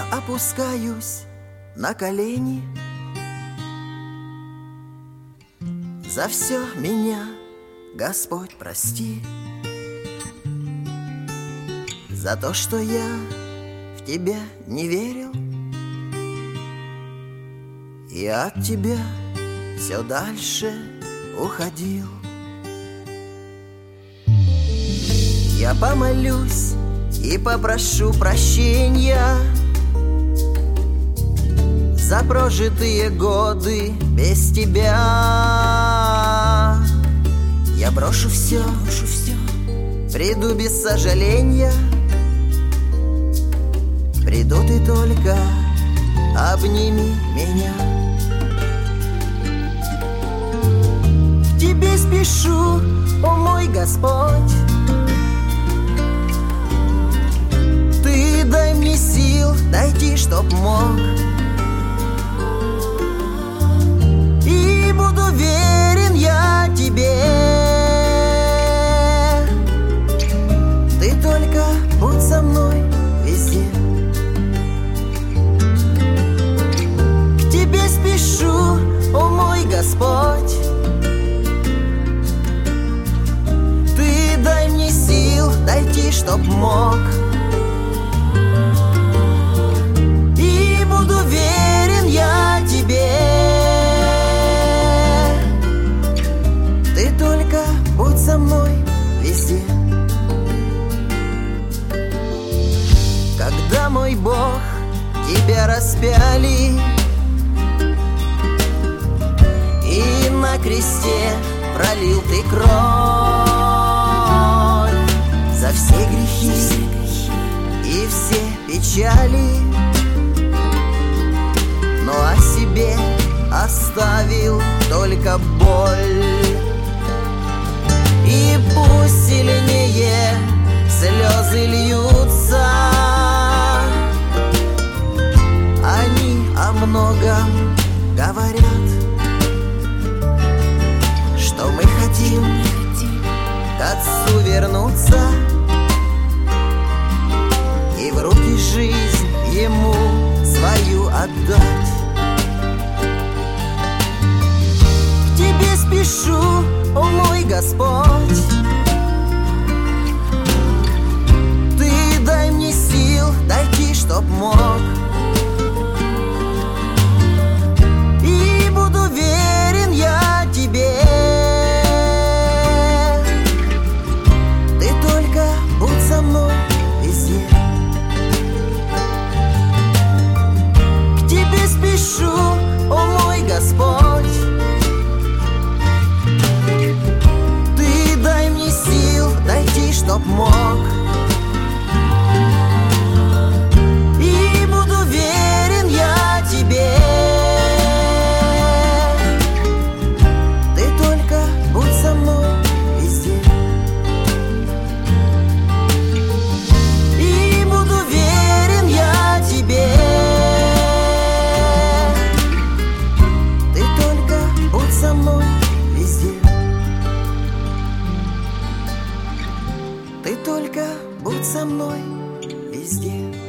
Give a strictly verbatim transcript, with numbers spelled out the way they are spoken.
опускаюсь на колени. За все меня, Господь, прости. За то, что я в Тебя не верил и от Тебя все дальше уходил. Я помолюсь и попрошу прощения за прожитые годы без Тебя. Я брошу все, брошу все, приду без сожаления. Приду, ты только обними меня. К Тебе спешу, о мой Господь. Ты дай мне сил дойти, чтоб мог. И буду верен я Тебе. Ты только будь со мной везде. К Тебе спешу, о мой Господь. Ты дай мне сил дойти, чтоб мог. И буду верен я Тебе. Ты только будь со мной везде. Когда, мой Бог, Тебя распяли и на кресте пролил Ты кровь за все грехи и все печали, но о себе оставил только боль. И пусть сильнее слезы льются, они о многом говорят, что мы хотим к Отцу вернуться и в руки жизнь Ему свою отдать. К Тебе спешу, о мой Господь. Ты дай мне сил дойти, чтоб мог. И буду верен я Тебе. Ты только будь со мной везде. К Тебе спешу, о мой Господь. Ты дай мне сил дойти, чтоб мог. И буду верен я Тебе. Ты только будь со мной везде. И буду верен я Тебе. Ты только будь со мной везде. Ты только будь со мной везде.